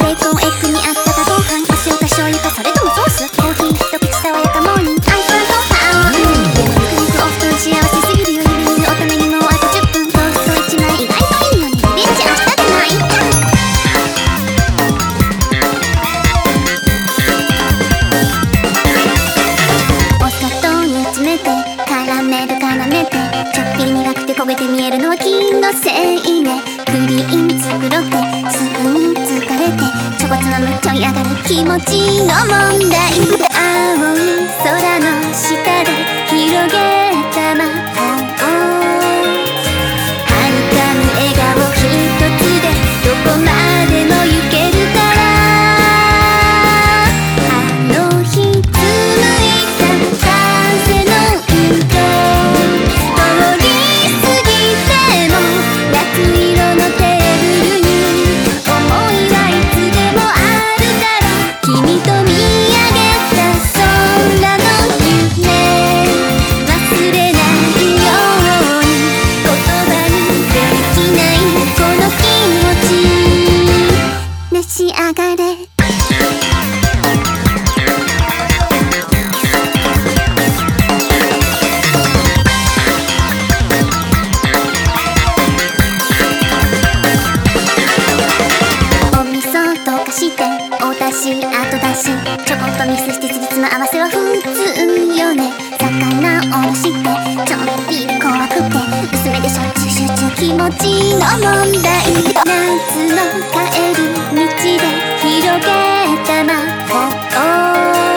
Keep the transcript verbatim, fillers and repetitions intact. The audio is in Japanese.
ベーコンエッグにあったかご飯、お塩か醤油かそれともソース、コーヒー一口爽やかモーニング、アイスご飯、でも肉肉お布団幸せすぎるよ、ゆるゆるおためにもうあとじゅっぷん、トーストいちまい意外といいのにリベンジ明日でない。お砂糖に詰めてカラメル絡めて、ちょっぴり苦くて焦げて見えるのは金のせいね。クリーム作ろってすぐに疲れて、チョコつまむちょい上がる気持ちの問題。青い空の下で広げた魔法、はにかむ笑顔ひとつでどこまでも行けるから。あの日紡いだ風の糸、通り過ぎても夏色のテーブルに思いはいつでもあるから。君と見上げた空の夢、忘れないように言葉にできないこの気持ち、召し上がれ。お味噌溶かしておだし後だし、ちょこっとミスしてつじつま合わせは普通よね。魚おろしてちょっぴり怖くて薄めでしょっちゅう集中、気持ちの問題。夏の帰り道で広げた魔法